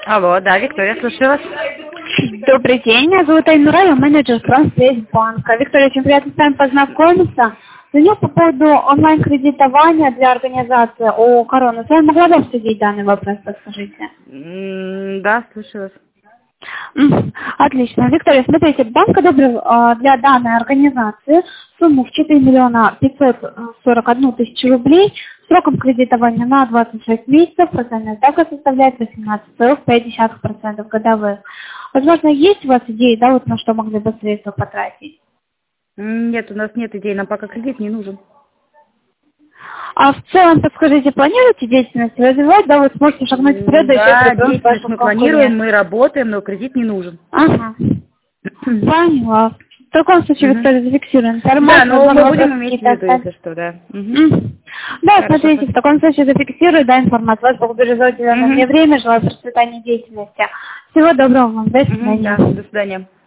Алло, да, Виктория, слушаю вас. Добрый день, меня зовут Айнура, я менеджер Промсвязьбанка. Виктория, очень приятно с вами познакомиться. Звоню по поводу онлайн-кредитования для организации ООО «Корона». Я могла бы обсудить данный вопрос, подскажите? Да, слушаю вас. Отлично. Виктория, смотрите, банк одобрил для данной организации сумму в 4 миллиона 541 тысячу рублей сроком кредитования на 26 месяцев, процентная ставка составляет 18,5% годовых. Возможно, есть у вас идеи, да, вот на что могли бы средства потратить? Нет, у нас нет идей, нам пока кредит не нужен. А в целом, подскажите, планируете деятельность развивать, да, вот сможете шагнуть вперед, Да, деятельность мы планируем, мы работаем, но кредит не нужен. Ага. Поняла. В таком случае, Виктория, зафиксируем информацию. Да, но мы будем иметь в виду, если что, да. Да, смотрите, в таком случае зафиксирую, да, информацию. Вас благодарю за уделенное мне время, желаю процветания деятельности. Всего доброго вам, до свидания. До свидания.